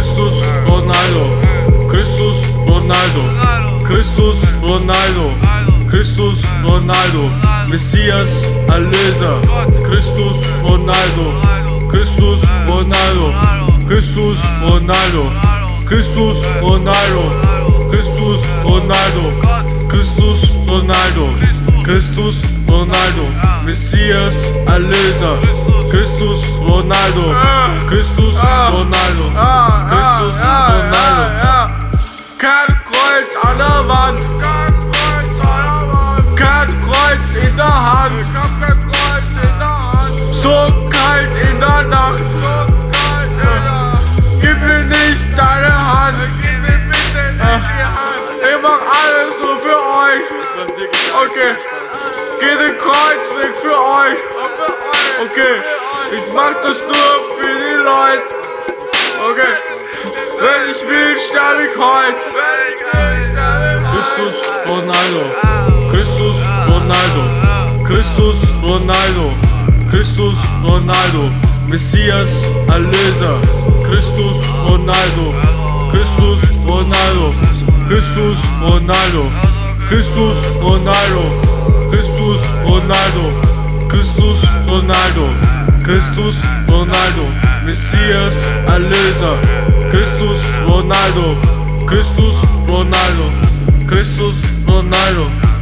Christus Ronaldo, Christus Ronaldo, Christus Ronaldo, Christus Ronaldo, Messias, Erlöser, Christus Ronaldo, Christus Ronaldo, Christus Ronaldo, Christus Ronaldo, Christus Ronaldo, Christus Ronaldo, Christus Ronaldo, Messias, Erlöser, Christus Ronaldo, Christus Ronaldo, Christus Ronaldo. Kein Kreuz an der Wand, kein Kreuz in der Hand, so kalt in der Nacht, gib mir nicht deine Hand, ich mach alles nur für euch, okay, geh den Kreuzweg für euch, okay, ich mach das nur für die Leute, okay, wenn ich will, sterbe ich heute. Christus Ronaldo, Christus Ronaldo, Christus Ronaldo, Christus Ronaldo, Messias, Erlöser, Christus Ronaldo, Christus Ronaldo, Christus Ronaldo, Christus Ronaldo, Christus Ronaldo, Christus Ronaldo, Christus Ronaldo, Messias, Erlöser, Christus Ronaldo, Christus Ronaldo, Christus Ronaldo.